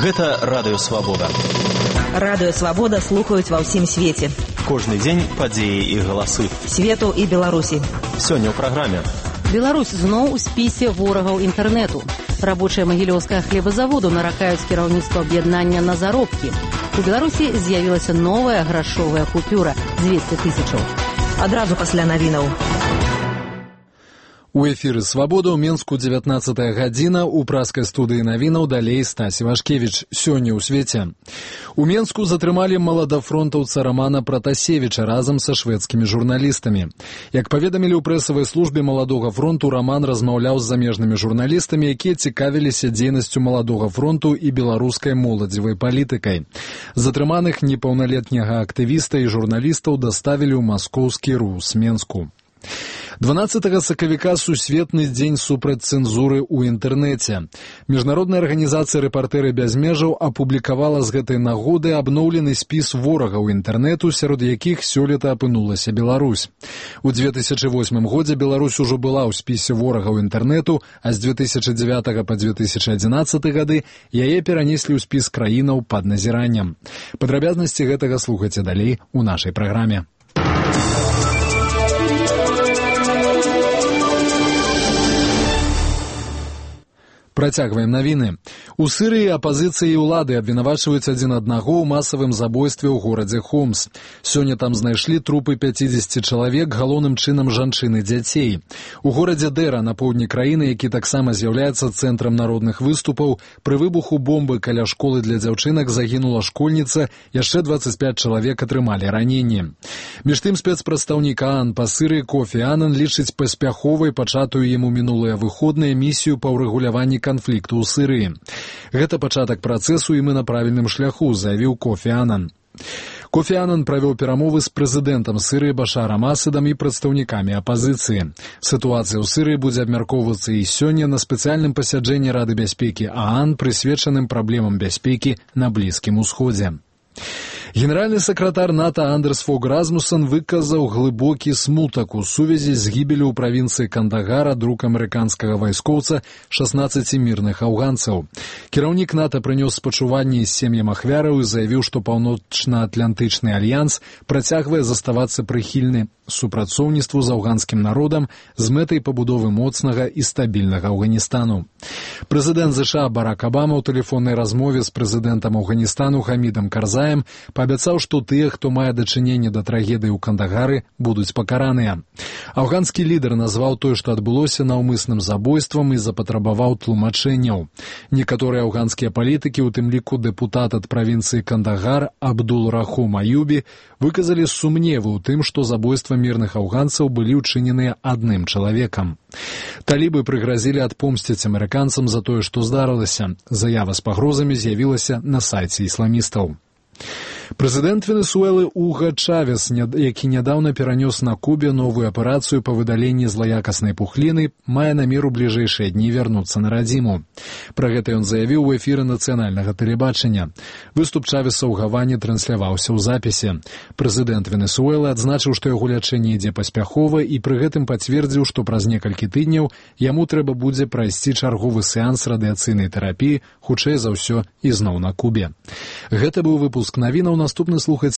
Гэта Радыё Свабода. Радыё Свабода слухаюць ва ўсім свеце. Кожны дзень падзеі і галасы. Свету і Беларусі. Сёння ў праграме. Беларусь зноў у спісе ворагаў інтэрнэту. Рабочыя магілёўскага хлебазаводу наракаюць кіраўніцтва аб'яднання на заробкі. У Беларусі з'явілася новая грашовая купюра – 200 тысячаў. Адразу пасля навінаў. У эфіры «Свабода» ў Менску 19-я гадзіна, у праскай студыі навінаў далей Стась Івашкевіч. Сёння ў свеце. У Менску затрымалі маладафронтаўца Рамана Пратасевіча разам са шведскімі журналістамі. Як паведамілі ў прэсавай службе Маладога фронту, Раман размаўляў з замежнымі журналістамі, якія цікавіліся дзейнасцю Маладога фронту і беларускай моладзевай палітыкай. Затрыманых непаўналетняга актывіста і журналістаў даставілі ў маскоўскі РУС Менску. 12 сакавіка сусветны дзень супраць цэнзуры ў інтэрнэце. Міжнародная арганізацыя «Рэпартэры без межаў» апублікавала з гэтай нагоды абноўлены спіс ворагаў інтэрнэту, сярод якіх сёлета апынулася Беларусь. У 2008 годзе Беларусь ужо была ў спісе ворагаў інтэрнэту, а з 2009 па 2011 гады яе перанеслі ў спіс краінаў пад назіраннем. Падрабязнасці гэтага слухайце далей у нашай праграме. Працягваем навіны. У Сірыі апазіцыя і ўлады абвінавачваюць адзін аднаго ў масавым забойстве ў горадзе Хомс. Сёння там знайшлі трупы 50 чалавек, галоўным чынам жанчын і дзяцей. У горадзе Дэра на поўдні краіны, які таксама з'яўляецца цэнтрам народных выступаў, пры выбуху бомбы каля школы для дзяўчынак загінула школьніца, яшчэ 25 чалавек атрымалі раненні. Між тым спецпрадстаўнік ААН па Сірыі Кофі Анан лічыць паспяховай пачатую яму мінулыя выходныя місію па ўрэгуляванні канфлікту ў Сірыі. Гэта пачатак працэсу, і мы на правільным шляху, заявіў Кофі Анан. Кофі Анан правёў перамовы з прэзідэнтам Сірыі Башарам Асадам і прадстаўнікамі апазіцыі. Сітуацыя ў Сірыі будзе абмяркоўвацца і сёння на спецыяльным пасяджэнні Рады бяспекі ААН, прысвечаным праблемам бяспекі на Блізкім Усходзе. Генеральны сакратар НАТО Андерс Фог Расмуссен выказаў глыбокі смутак у сувязі з гібелю ў правінцыі Кандагара друк амерыканскага вайскоўца 16 мірных афганцаў. Кіраўнік НАТО прынёс спачуванні з сем'ям ахвяраў і заявіў, што Паўночна-Атлантычны альянс працягвае заставацца прыхільны супрацоўніцтву з афганскім народам з мэтай пабудовы моцнага і стабільнага Афганістану. Прэзідэнт ЗША Барак Абама ў тэлефоннай размове з прэзідэнтам Афганістану Хамідам Карзаем паабяцаў, што тыя, хто мае дачыненне да трагедыі ў Кандагары, будуць пакараныя. Афганскі лідар назваў тое, што адбылося, наўмысным забойствам і запатрабаваў тлумачэнняў. Некаторыя афганскія палітыкі, у тым ліку дэпутат ад правінцыі Кандагар Абдул Рахум Аюбі, выказалі сумневы ў тым, што забойства мірных афганцаў былі ўчыненыя адным чалавекам. Талібы прыгразілі адпомсціць амерыканцам за тое, што здарылася. Заява з пагрозамі з'явілася на сайце ісламістаў. Прэзідэнт Венесуэлы Уга Чавес, які нядаўна перанёс на Кубе новую аперацыю па выдаленні злаякаснай пухліны, мае намер у бліжэйшыя дні вярнуцца на радзіму. Пра гэта ён заявіў у эфіры нацыянальнага тэлебачання. Выступ Чавеса ў Гаване трансляваўся ў запісе. Прэзідэнт Венесуэлы адзначыў, што яго лячэнне ідзе паспяхова, і пры гэтым пацвердзіў, што праз некалькі тыдняў яму трэба будзе прайсці чарговы сеанс радыяцыйнай тэрапіі, хутчэй за ўсё ізноў на Кубе. Гэта быў выпуск навінаў. Наступны слухаць